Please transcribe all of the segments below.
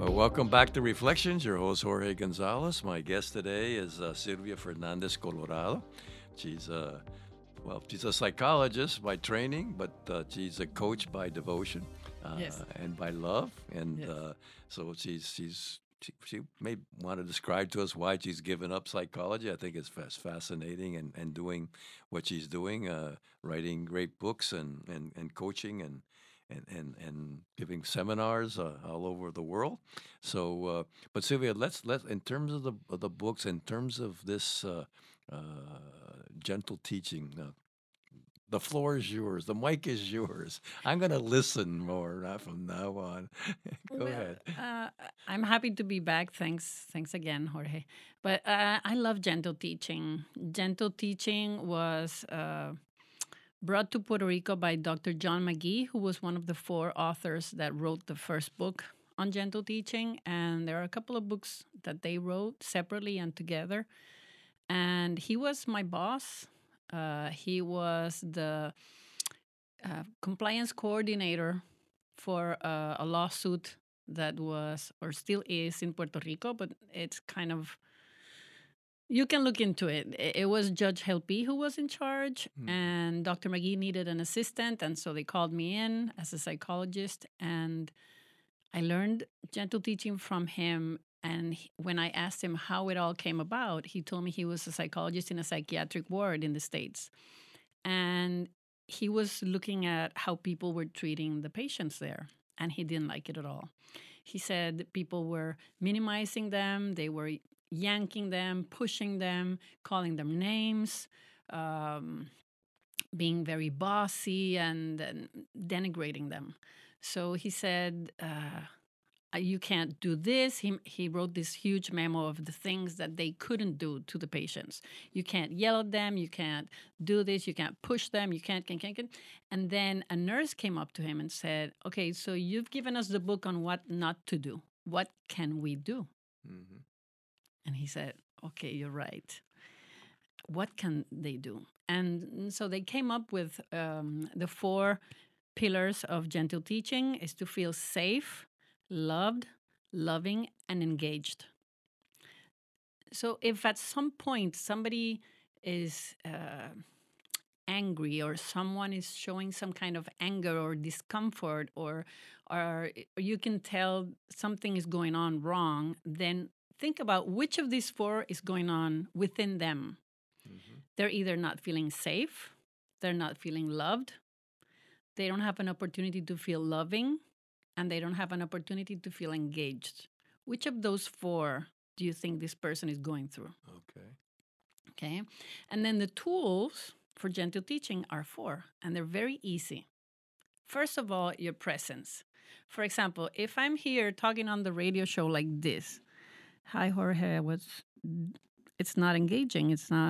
Welcome back to Reflections. Your host, Jorge Gonzalez. My guest today is Silvia Fernandez Colorado. She's she's a psychologist by training, but she's a coach by devotion Yes. and by love. And Yes. so she may want to describe to us why she's given up psychology. I think it's fascinating and doing what she's doing, writing great books and coaching and giving seminars all over the world. So, but Sylvia, let in terms of the books, in terms of this uh, gentle teaching. The floor is yours. The mic is yours. I'm going to listen more from now on. Go Well, ahead. I'm happy to be back. Thanks again, Jorge. But I love gentle teaching. Gentle teaching was brought to Puerto Rico by Dr. John McGee, who was one of the four authors that wrote the first book on gentle teaching. And there are a couple of books that they wrote separately and together. And he was my boss. He was the compliance coordinator for a lawsuit that was or still is in Puerto Rico, but it's kind of you can look into it. It was Judge Helpi who was in charge, and Dr. McGee needed an assistant, and so they called me in as a psychologist, and I learned gentle teaching from him. And when I asked him how it all came about, he told me he was a psychologist in a psychiatric ward in the States. And he was looking at how people were treating the patients there, and he didn't like it at all. He said people were minimizing them, they were yanking them, pushing them, calling them names, um, being very bossy, and denigrating them. So he said, you can't do this. He wrote this huge memo of the things that they couldn't do to the patients. You can't yell at them. You can't do this. You can't push them. You can't. And then a nurse came up to him and said, okay, so you've given us the book on what not to do. What can we do? Mm-hmm. And he said, okay, you're right. What can they do? And so they came up with the four pillars of gentle teaching is to feel safe, loved, loving, and engaged. So if at some point somebody is angry or someone is showing some kind of anger or discomfort or you can tell something is going on wrong, then think about which of these four is going on within them. Mm-hmm. They're either not feeling safe, they're not feeling loved, they don't have an opportunity to feel loving, and they don't have an opportunity to feel engaged. Which of those four do you think this person is going through? Okay. Okay. And then the tools for gentle teaching are four, and they're very easy. First of all, your presence. For example, if I'm here talking on the radio show like this, hi Jorge, it's not engaging.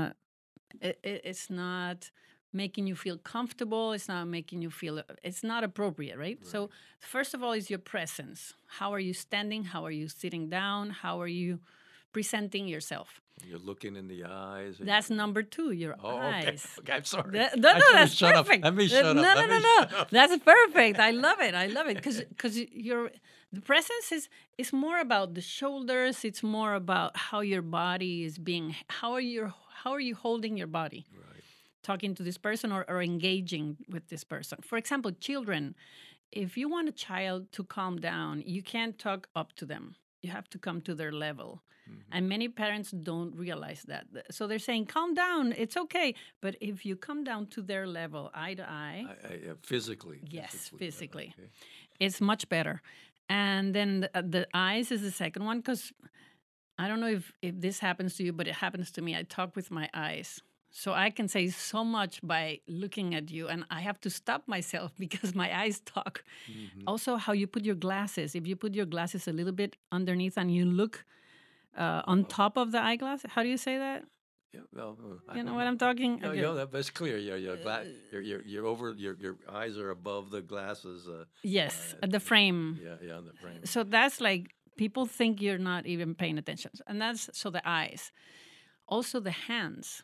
It's not making you feel comfortable. It's not making you feel, it's not appropriate, right? So, first of all, is your presence. How are you standing? How are you sitting down? How are you presenting yourself? You're looking in the eyes. That's number two, your Oh, okay. eyes. Okay, I'm sorry. No, I no, should have that's shut up. perfect. Let me shut No, up. no, Let no, me no. shut up. That's perfect. I love it. I love it because the presence is more about the shoulders. It's more about how your body is being. How are you holding your body? Right. Talking to this person or engaging with this person. For example, children, if you want a child to calm down, you can't talk up to them. You have to come to their level. Mm-hmm. And many parents don't realize that. So they're saying, calm down, it's okay. But if you come down to their level, eye to eye, Physically. yes, Yeah, physically, okay. it's much better. And then the eyes is the second one because I don't know if this happens to you, but it happens to me. I talk with my eyes. So I can say so much by looking at you, and I have to stop myself because my eyes talk. Mm-hmm. Also, how you put your glasses. If you put your glasses a little bit underneath and you look on top of the eyeglass, how do you say that? Yeah, well, I You know don't what know. I'm talking? Yeah, Okay. yeah, that's clear. Yeah, yeah. You're over. Your eyes are above the glasses. Yes, at the frame. Yeah, on the frame. So that's like people think you're not even paying attention, and that's so the eyes. Also, the hands.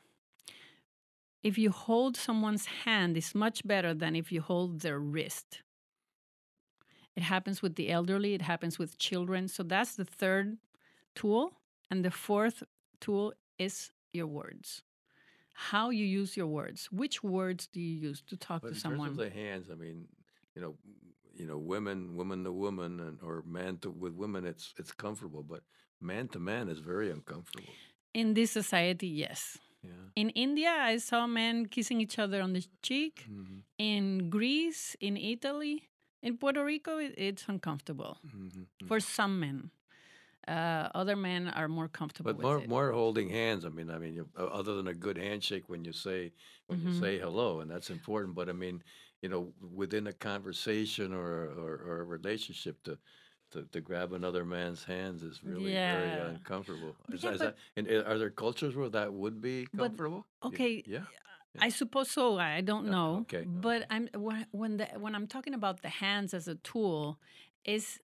If you hold someone's hand, it's much better than if you hold their wrist. It happens with the elderly. It happens with children. So that's the third tool. And the fourth tool is your words. How you use your words. Which words do you use to talk But to in terms of someone? the hands, I mean, you know, women to woman, or man to with women, it's comfortable, but man to man is very uncomfortable. In this society, yes. Yeah. In India, I saw men kissing each other on the cheek. Mm-hmm. In Greece, in Italy, in Puerto Rico, it's uncomfortable Mm-hmm. for some men. Other men are more comfortable But with it. more holding hands. I mean, other than a good handshake when you say hello, and that's important. But I mean, within a conversation or a relationship, to grab another man's hands is really very Yeah. uncomfortable. Yeah, but And are there cultures where that would be but comfortable? okay, Yeah. I suppose so. I don't know, Okay. but when I'm talking about the hands as a tool, is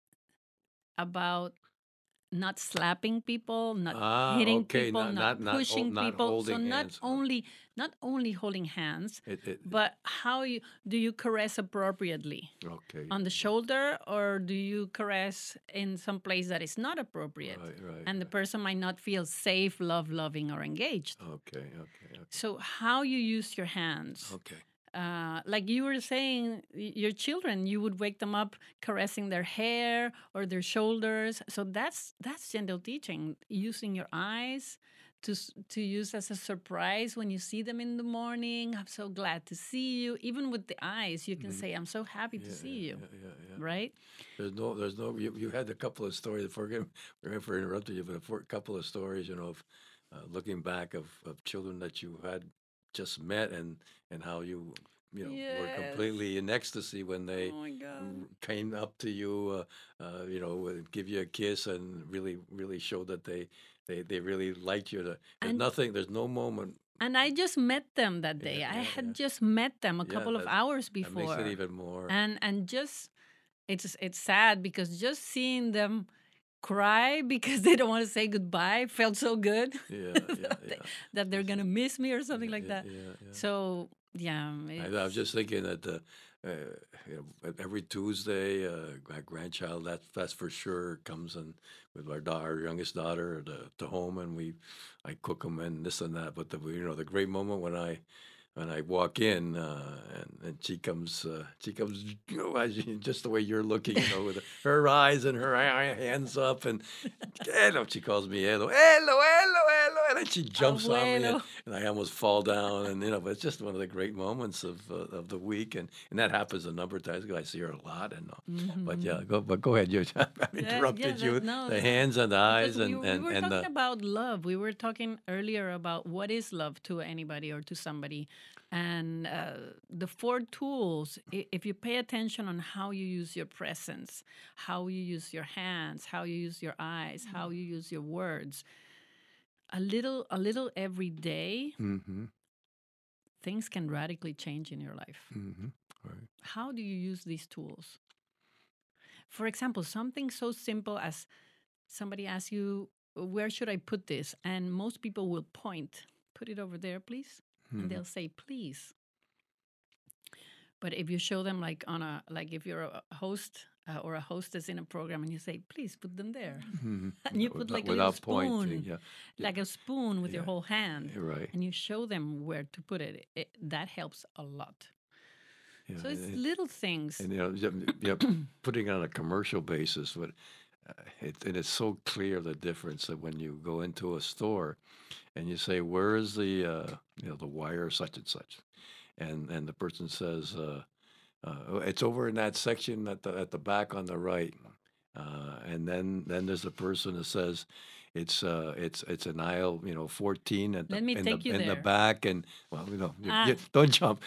about not slapping people, not Ah, hitting okay. people, not pushing Not people. So holding hands. not only holding hands, It but how you do you caress appropriately okay. on the shoulder, or do you caress in some place that is not appropriate, Right. and the person might not feel safe, loving, or engaged. Okay. So how you use your hands. Okay. Like you were saying, your children, you would wake them up caressing their hair or their shoulders. So that's gentle teaching, using your eyes to use as a surprise when you see them in the morning. I'm so glad to see you. Even with the eyes, you can say, "I'm so happy to see you." Yeah. Right? There's no. You had a couple of stories. Forgive me for interrupting you, but a couple of stories, of looking back of children that you had just met, and how were Yes. completely in ecstasy when they Oh my God. came up to you, would give you a kiss, and really showed that they really liked you. And There's no moment. and I just met them that day. I had just met them a Yeah, couple of hours that makes it before. even more. And just it's sad because just seeing them cry because they don't want to say goodbye felt so good. Yeah. That they're gonna miss me or something like that. Yeah. So yeah, I was just thinking that every Tuesday, my grandchild, that's for sure, comes in with our youngest daughter to home, and I cook them and this and that. But the great moment when I walk in, and she comes, just the way you're looking, with her eyes and her hands up, and she calls me hello, and then she jumps on me, Abuelo. and I almost fall down, and but it's just one of the great moments of the week, and that happens a number of times because I see her a lot, and but yeah, go ahead, I interrupted you. No, The hands and the eyes, because we were and talking about love. We were talking earlier about what is love to anybody or to somebody. And the four tools, if you pay attention on how you use your presence, how you use your hands, how you use your eyes, how you use your words, a little every day, Mm-hmm. things can radically change in your life. Mm-hmm. Right. How do you use these tools? For example, something so simple as somebody asks you, "Where should I put this?" And most people will point, "Put it over there, please." And they'll say, "Please." But if you show them like if you're a host or a hostess in a program and you say, "Please put them there," Mm-hmm. and you put like a little spoon, like a spoon with your whole hand, right, and you show them where to put it, that helps a lot. Yeah, So it's little things. and putting it on a commercial basis, but and it's so clear the difference that when you go into a store and you say, "Where is the the wire such and such," and the person says, "Oh, it's over in that section at the back on the right," and then there's a person that says, it's an aisle, 14 at Let me take you in the there. back, and well, don't jump.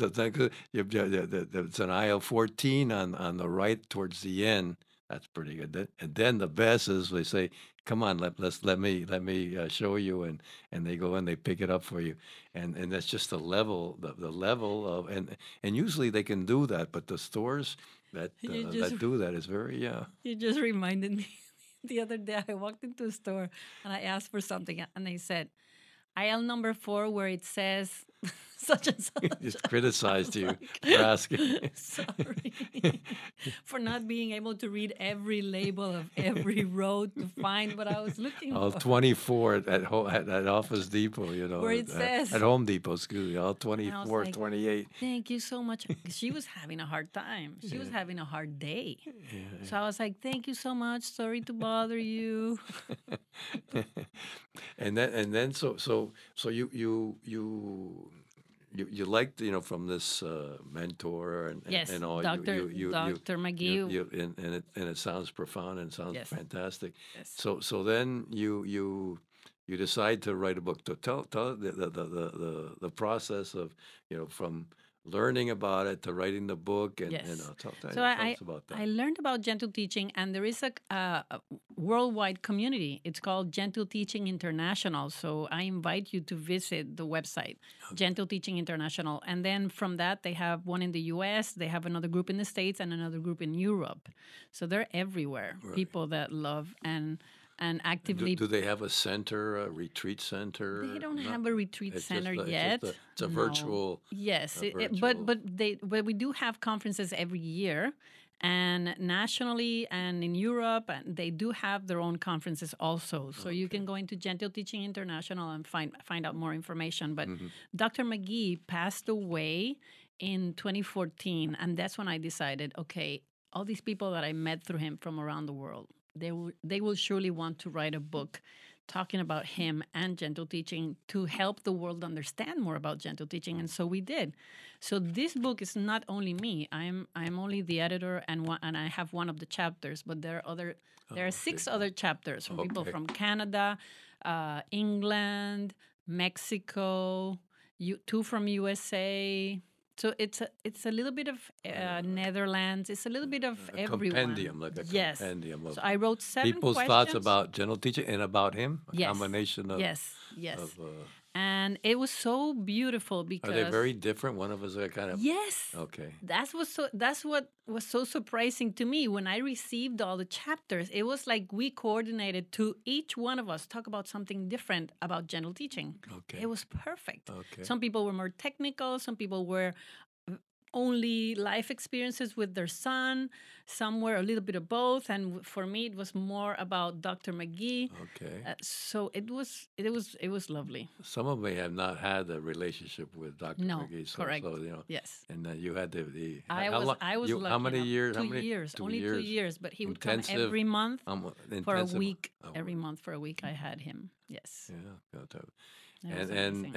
It's an aisle 14 on the right towards the end. That's pretty good. And then the best is they say, "Come on, let me show you," and they go and they pick it up for you, and that's just the level of, and usually they can do that, but the stores that that do that is very You just reminded me. The other day, I walked into a store and I asked for something, and they said, "Aisle number 4, where it says such and such. Just criticized I you was for asking. sorry for not being able to read every label of every road to find what I was looking All for. 24 at Office Depot, Where it at says, Home Depot, excuse me, all and I was 24, like, 28. thank you so much. She was having a hard time. She was having a hard day. So I was like, thank you so much. Sorry to bother you. And then so you liked, from this mentor Yes, and all Dr. McGee. and it sounds profound and sounds Yes, fantastic. yes. So then you decide to write a book. To tell the process of, from learning about it to writing the book, and Yes. tell So us about I that. learned about gentle teaching, and there is a worldwide community. It's called Gentle Teaching International. So I invite you to visit the website, Gentle Teaching International. And then from that, they have one in the US, they have another group in the States, and another group in Europe. So they're everywhere, Right. people that love and Do, actively. do they have a center, a retreat center? They don't Not. have a retreat It's center just yet. it's a No. virtual. Yes, virtual. but we do have conferences every year, and nationally and in Europe, and they do have their own conferences also. So you can go into Gentle Teaching International and find out more information. But Dr. McGee passed away in 2014, and that's when I decided, okay, all these people that I met through him from around the world, they will surely want to write a book talking about him and gentle teaching to help the world understand more about gentle teaching, and so we did. So this book is not only me. I'm only the editor, and I have one of the chapters, but there are 6 other chapters from people Okay. from Canada, England, Mexico, 2 from USA. So it's a little bit of Netherlands. It's a little bit of A everyone. compendium, like a Yes. compendium of So I wrote 7 people's questions. thoughts about gentle teaching and about him. A Yes. combination of. Yes. Of, And it was so beautiful because are they very different? One of us are kind of. yes. Okay. That's what was so surprising to me when I received all the chapters. It was like we coordinated to each one of us talk about something different about gentle teaching. Okay. It was perfect. Okay. Some people were more technical, some people were only life experiences with their son, some were a little bit of both, and for me it was more about Dr. McGee. Okay. So it was lovely. Some of them have not had a relationship with Dr. No, McGee, so, correct. so Yes. and you had the. I how was long- I was you, lucky how many enough. years? 2 How many? years. 2 Only 2 years. years, but he would Intensive- come every month for a intensive- week. oh, Every month for a week I had him. Yes. Yeah. It was And amazing.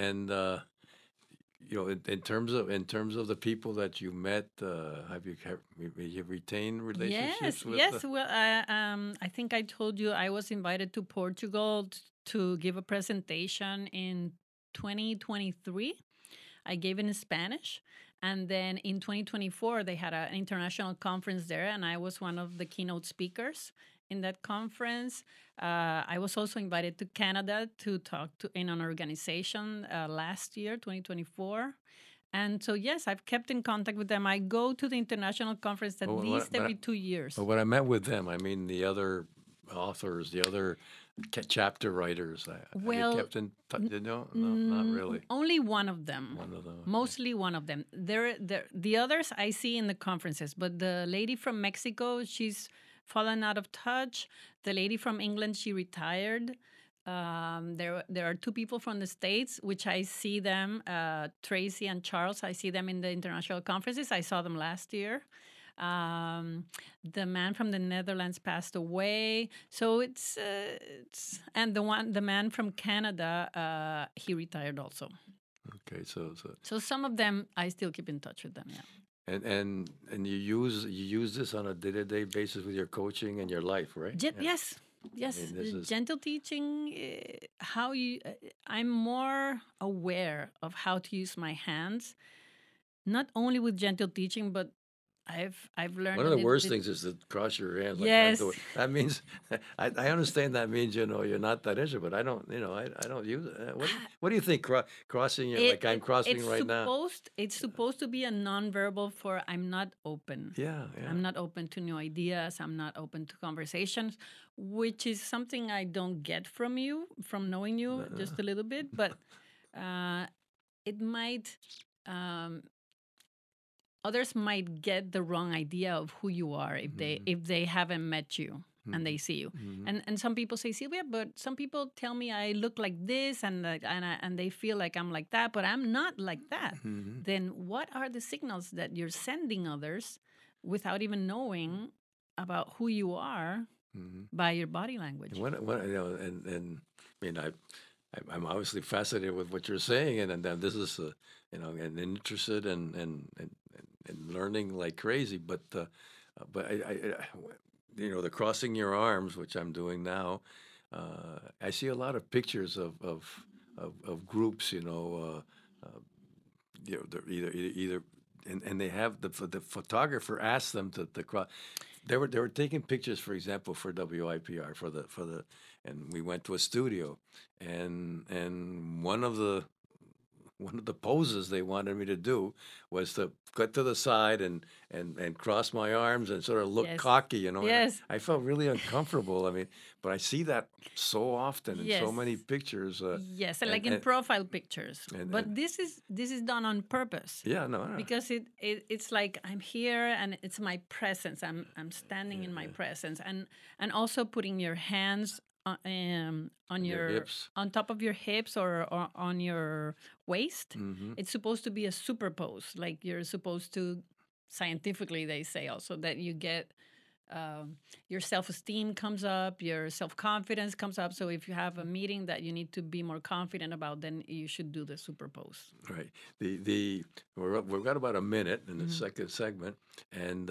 in terms of the people that you met, have you retained relationships Yes, with? yes. Well, I think I told you I was invited to Portugal to give a presentation in 2023. I gave it in Spanish. And then in 2024, they had an international conference there, and I was one of the keynote speakers in that conference. I was also invited to Canada to talk in an organization last year, 2024. And so, yes, I've kept in contact with them. I go to the international conference at least every 2 years. But when I met with them, I mean the other authors, the other chapter writers. Well, you kept in touch? No, not really. Only one of them. One of them. Mostly one of them. The others I see in the conferences, but the lady from Mexico, she's fallen out of touch. The lady from England, she retired. There are 2 people from the States, which I see them, Tracy and Charles. I see them in the international conferences. I saw them last year. The man from the Netherlands passed away, so it's and the man from Canada, he retired also. Okay, so So some of them I still keep in touch with them. Yeah. and you use this on a day-to-day basis with your coaching and your life, right? Yes. Yes, I mean, this is- gentle teaching. I'm more aware of how to use my hands, not only with gentle teaching, but I've learned. One of a the little worst bit- things is to cross your hands. Like Yes. that. That means I understand. That means you're not that interested. But I don't. I don't use it. What do you think? Crossing your like I'm crossing it's right now. It's supposed to be a nonverbal for I'm not open. Yeah. I'm not open to new ideas. I'm not open to conversations, which is something I don't get from you, from knowing you just a little bit. But it might um, others might get the wrong idea of who you are if they haven't met you and they see you. And some people say, Sylvia, but some people tell me I look like this and they feel like I'm like that, but I'm not like that. Then what are the signals that you're sending others without even knowing about who you are by your body language? And I mean, I'm obviously fascinated with what you're saying, and this is, and interested and learning like crazy. But the crossing your arms, which I'm doing now, I see a lot of pictures of groups, they're either and they have the photographer asked them to cross. They were taking pictures, for example, for WIPR and we went to a studio, and one of the poses they wanted me to do was to cut to the side and cross my arms and sort of look Yes. cocky, and Yes. I felt really uncomfortable. I mean, but I see that so often in so many Yes. pictures. Yes, like in profile pictures. But and- this is done on purpose. Yeah, no. Because it's like I'm here and it's my presence. I'm standing in my presence, and also putting your hands on your your hips. on top of your hips or on your waist. It's supposed to be a super pose. Like you're supposed to, scientifically they say also that you get your self-esteem comes up, your self-confidence comes up. So if you have a meeting that you need to be more confident about, then you should do the super pose. Right. We've got about a minute in the second segment, and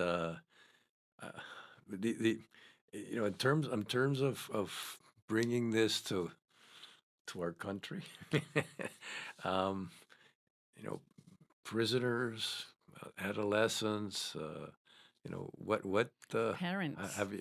the in terms of bringing this to our country, um, prisoners, adolescents, what Parents. have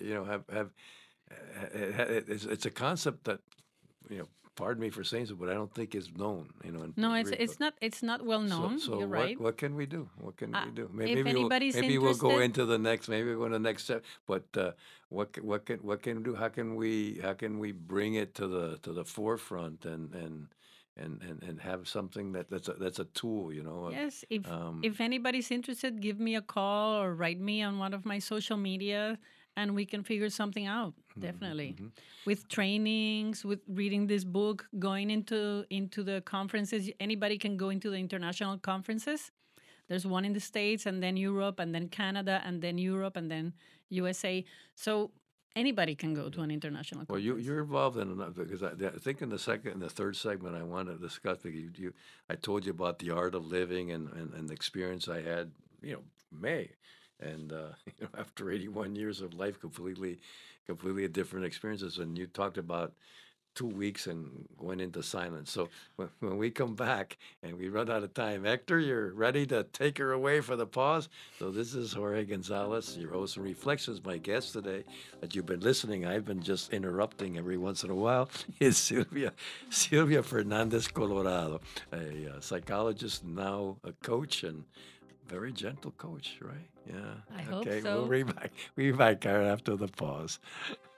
it's a concept that pardon me for saying so, but I don't think is known. In No, Puerto Rico. it's not well known. So You're right. what can we do? What can we do? If anybody's maybe we'll go interested- into the next. Maybe we'll go to the next step. But what can we do? How can we bring it to the forefront and have something that's a tool? Yes, if anybody's interested, give me a call or write me on one of my social media, and we can figure something out. Definitely, with trainings, with reading this book, going into the conferences. Anybody can go into the international conferences. There's one in the States, and then Europe, and then Canada, and then Europe, and then USA. So anybody can go to an international Well, conference. you're involved in enough because I think in the second and the third segment I want to discuss because I told you about the art of living and the experience I had, May, and after 81 years of life, completely different experiences, and you talked about 2 weeks and going into silence. So when we come back and we run out of time, Hector, you're ready to take her away for the pause. So this is Jorge Gonzalez, your host of Reflections. My guest today, that you've been listening, I've been just interrupting every once in a while, is Sylvia Fernandez Colorado, a psychologist, now a coach, and very gentle coach, right? Yeah. I hope okay, so. we'll be back right after the pause.